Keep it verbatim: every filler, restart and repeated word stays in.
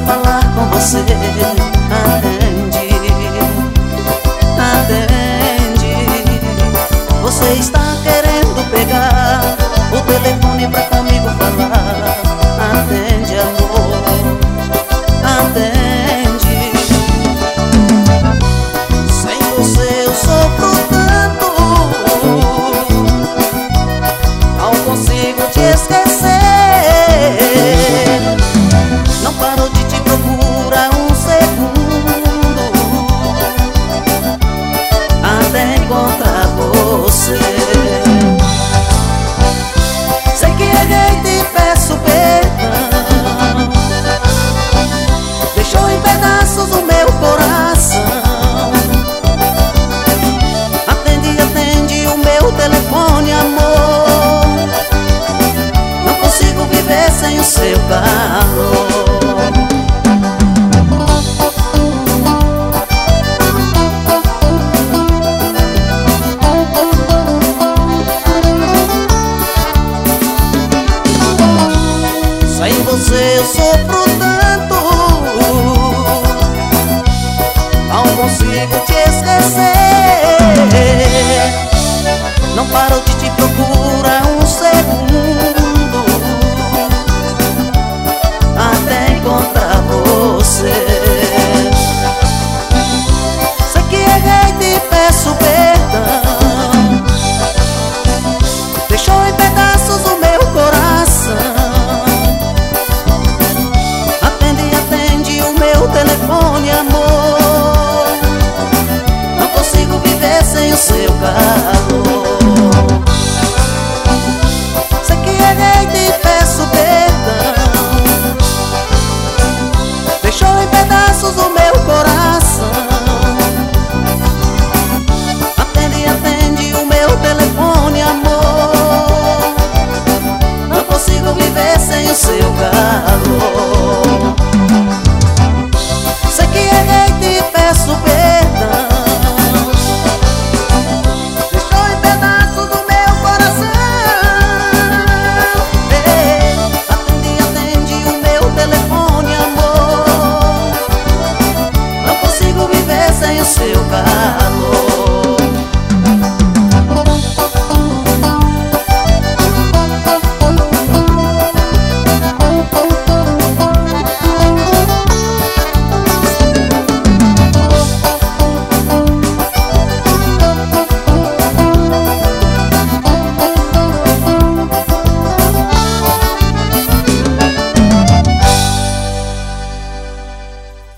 falar com você. Atende, atende. Você está querendo pegar o telefone pra comigo falar. Atende, amor, atende. Sem você eu sofro tanto, não consigo te esquecer. Não paro de te procurar um segundo até encontrar você. Sei que errei, te peço perdão. Deixou em pedaços o meu coração. Atende, atende o meu telefone, amor. Não consigo viver sem o seu calor. Sem você eu sofro tanto, não consigo te esquecer. Não paro de te procurar um segundo até encontrar você. Sei que errei, te peço perdão. Deixou em pedaços o meu coração. Telefone, amor, não consigo viver sem o seu calor. Sei que errei, te peço perdão. Deixou em pedaços o meu coração. Atende, atende o meu telefone, amor. Não consigo viver sem o seu calor. Sei que errei, te peço perdão.